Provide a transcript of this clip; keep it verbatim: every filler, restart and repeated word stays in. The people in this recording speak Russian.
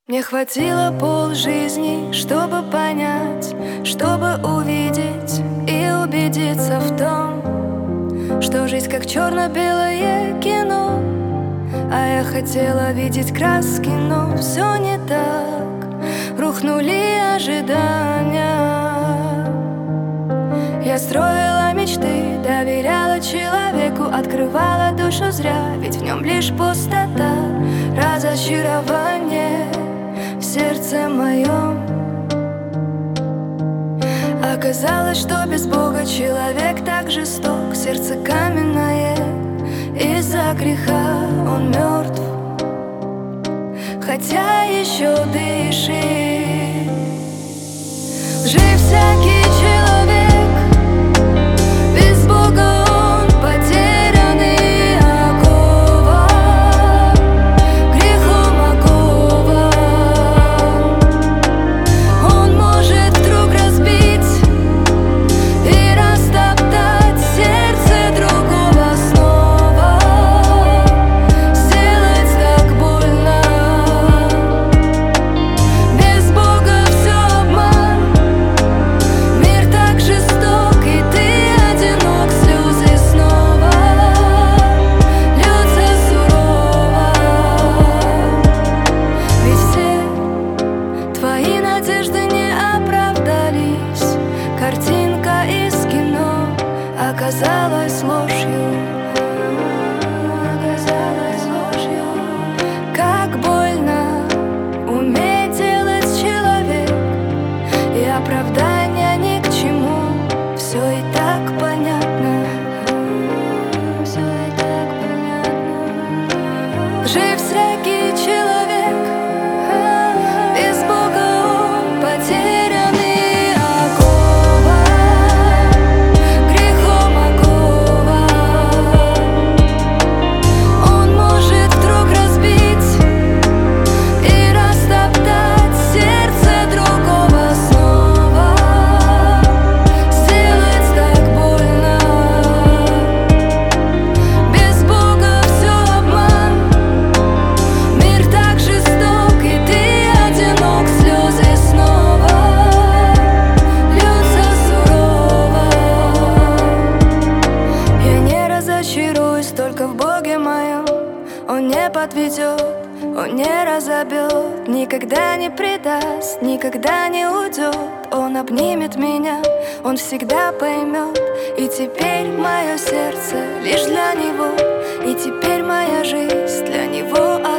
Мне хватило полжизни, чтобы понять, чтобы увидеть и убедиться в том, что жизнь как черно-белое кино. А я хотела видеть краски, но все не так. Рухнули ожидания. Я строила мечты, доверяла человеку, открывала душу зря, ведь в нем лишь пустота, разочарование в сердце моем. Оказалось, что без Бога человек так жесток, сердце каменное, из-за греха он мертв, хотя еще дышит. Жив всякий человек, без Бога он потерянный, окован, грехом окован. Он может вдруг разбить и растоптать сердце другого снова, сделать так больно. Без Бога все обман, мир так жесток, и ты одинок, слезы снова льются сурово. Ведь все твои надежды не оправдались, картинка из кино оказалась ложью, оказалась ложью. Как больно уметь делать человек, и оправдания ни к чему. Все и так понятно, все и так понятно. Жив всякий человек, без Бога он потерянный, окован, грехом окован. Он может вдруг разбить и растоптать сердце другого снова, сделать так больно. Без Бога все обман, мир так жесток, и ты одинок, слезы снова льются сурово. Я не разочаруюсь только в Боге моем. Он не подведет, он не разобьет, никогда не предаст, никогда не уйдет. Он обнимет меня, он всегда поймет. И теперь мое сердце лишь для него, и теперь моя жизнь для него.